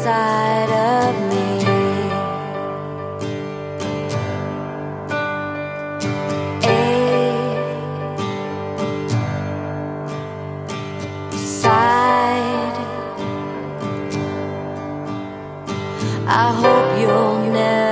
inside of me. Side, I hope you'll never